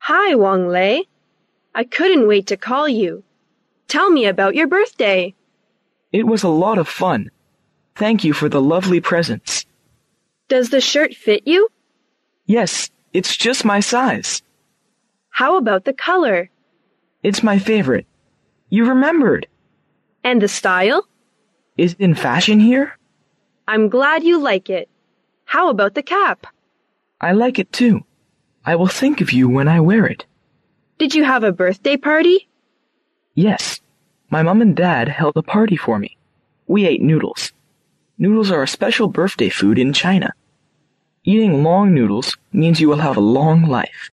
Hi, Wang Lei. I couldn't wait to call you. Tell me about your birthday. It was a lot of fun. Thank you for the lovely presents. Does the shirt fit you? Yes, it's just my size. How about the color? It's my favorite. You remembered. And the style? Is it in fashion here? I'm glad you like it. How about the cap? I like it too. I will think of you when I wear it. Did you have a birthday party? Yes. My mom and dad held a party for me. We ate noodles. Noodles are a special birthday food in China. Eating long noodles means you will have a long life.